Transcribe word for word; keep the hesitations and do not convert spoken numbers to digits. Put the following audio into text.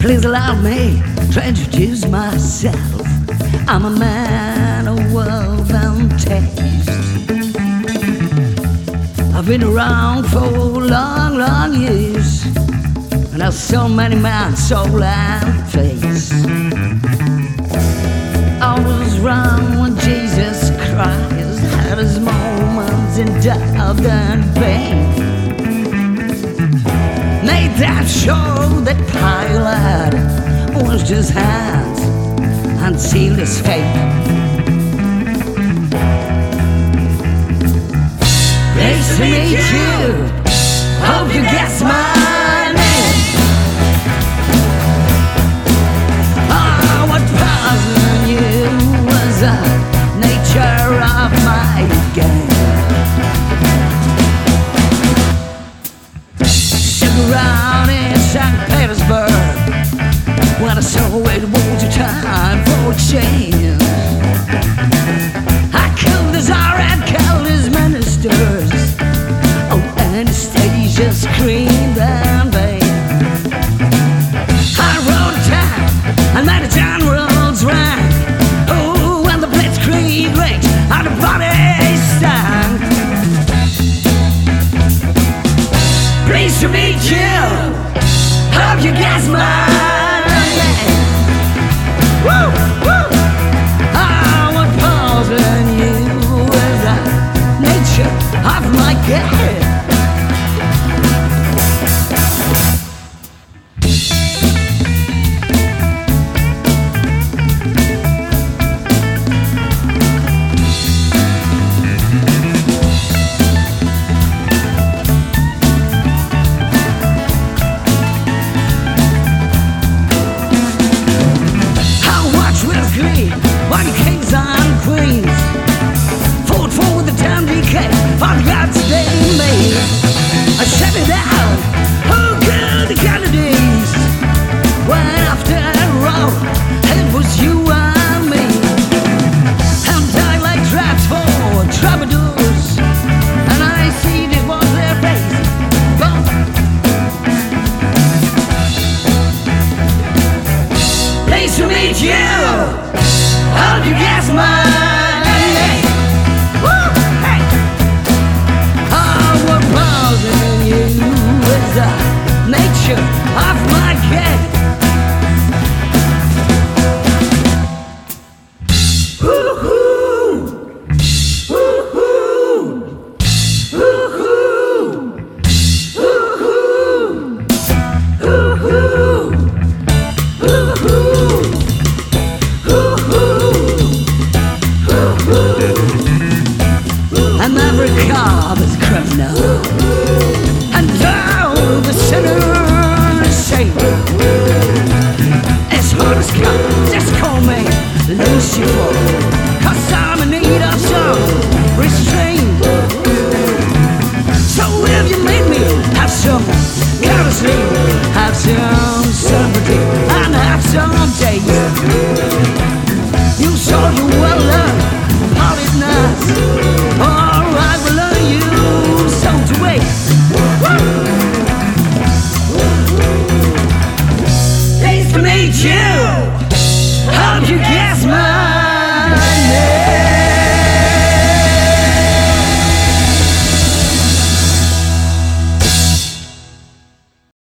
Please allow me to introduce myself. I'm a man of wealth and taste. I've been around for long, long years, and I've so many man's soul and face. I was around when Jesus Christ had his moments in doubt and pain. Made that show that Pilate washed his hands and sealed his fate. Nice to meet you. Hope you guess my name. Ah, what puzzling you was the nature of my game. Stuck around in Saint Petersburg when I saw it was a time for a change. I killed the Tsar and killed his ministers. Oh, Anastasia screamed and vain. I wrote a time and made a general's rank. Oh, when the blitzkrieg raged and the bodies stank. Pleased to meet you. Hope you guess my name. Woo, woo. Ah, what puzzling you is the nature of my game. While the kings and queens fought for the damn decay for the gods they made. I shut it out, who killed the Kennedys? When after all, it was you and me. And died like traps for troubadours, and I see it was their face. Pleased to meet you. Hope you guess my name. Woo! Hey! Oh, what bothering you is the nature of my game. Woo-hoo! Woo-hoo! Woo-hoo! Woo-hoo! Woo-hoo! Woo-hoo! America is criminal, and thou the sinner is saved. As hard as come, just call me Lucifer, 'cause I'm in need of some restraint. So if you made me have some courtesy, have some sympathy, and have some taste, you saw you well learned, polished nice. Alright, we'll learn you so to wait. Pleased to meet you. Hope you guess my